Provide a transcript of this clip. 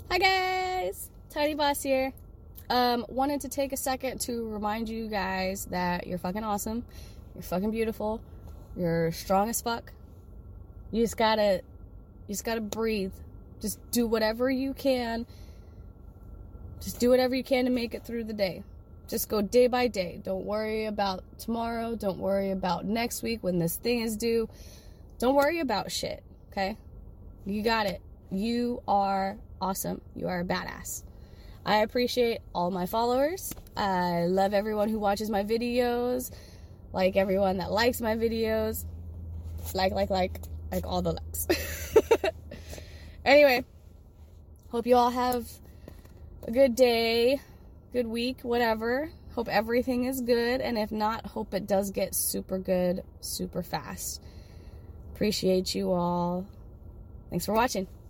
Hi guys, Tiny Boss here. Wanted to take a second to remind you guys that you're fucking awesome, you're fucking beautiful, you're strong as fuck. You just gotta breathe. Just do whatever you can. Just do whatever you can to make it through the day. Just go day by day. Don't worry about tomorrow. Don't worry about next week when this thing is due. Don't worry about shit, okay? You got it. You are awesome. You are a badass. I appreciate all my followers. I love everyone who watches my videos. Like everyone that likes my videos. Like all the likes. Anyway, hope you all have a good day, good week, whatever. Hope everything is good. And if not, hope it does get super good, super fast. Appreciate you all. Thanks for watching.